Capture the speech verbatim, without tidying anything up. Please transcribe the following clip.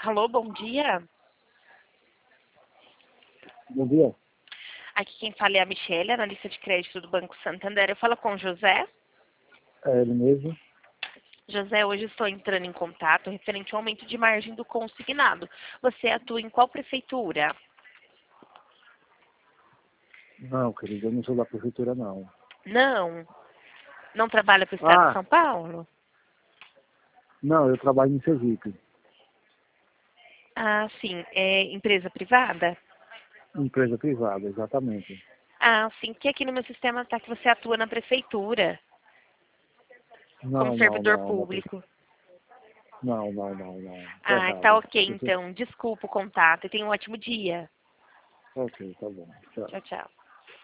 Alô, bom dia. Bom dia. Aqui quem fala é a Michelle, analista de crédito do Banco Santander. Eu falo com o José. É ele mesmo? José, hoje estou entrando em contato referente ao aumento de margem do consignado. Você atua em qual prefeitura? Não, querido, eu não sou da prefeitura, não. Não. Não trabalha para o Estado de Ah, São Paulo? não, eu trabalho em Sergipe. Ah, sim. É empresa privada? Empresa privada, exatamente. Ah, sim. Que aqui no meu sistema está que você atua na prefeitura, como Não, não, servidor não, na prefe- público. não, não, não, não. Tá Ah, tá errado. ok, Prefe- então. Desculpa o contato e tenha um ótimo dia. Ok, tá bom. Tchau. Tchau, tchau.